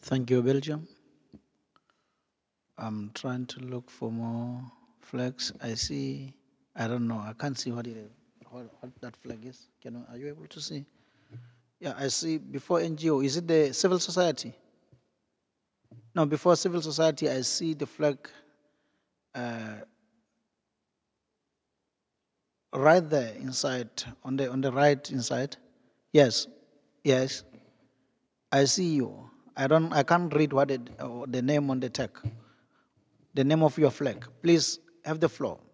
Thank you, Belgium. I'm trying to look for more flags. I see, I don't know, I can't see what it is, what that flag is. Are you able to see? Yeah, I see before NGO. Is it the civil society? No, before civil society, I see the flag uh, right there inside, on the right inside. Yes, yes, I see you. I can't read what the name on the tag, the name of your flag. Please have the floor.